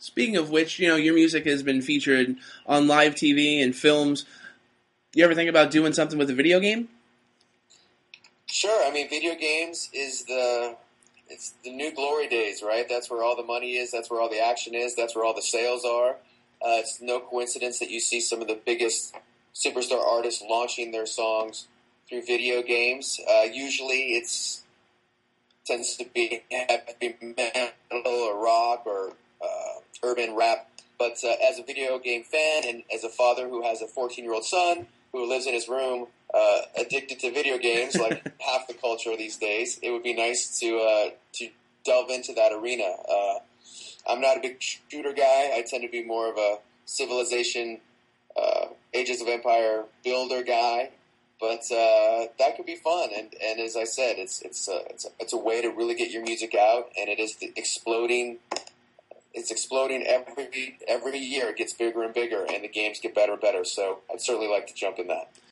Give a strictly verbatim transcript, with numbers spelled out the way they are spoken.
Speaking of which, you know, your music has been featured on live T V and films. You ever think about doing something with a video game? Sure. I mean, video games is the it's the new glory days, right? That's where all the money is. That's where all the action is. That's where all the sales are. Uh, it's no coincidence that you see some of the biggest superstar artists launching their songs through video games. Uh, usually, it's tends to be heavy metal or rock or uh, urban rap. But uh, as a video game fan and as a father who has a fourteen-year-old son who lives in his room uh, addicted to video games, like half the culture these days, it would be nice to uh, to delve into that arena. Uh, I'm not a big shooter guy. I tend to be more of a Civilization, uh, Ages of Empire builder guy. But uh, that could be fun, and, and as I said, it's it's a, it's a it's a way to really get your music out, and it is exploding. It's exploding every every year. It gets bigger and bigger, and the games get better and better. So I'd certainly like to jump in that.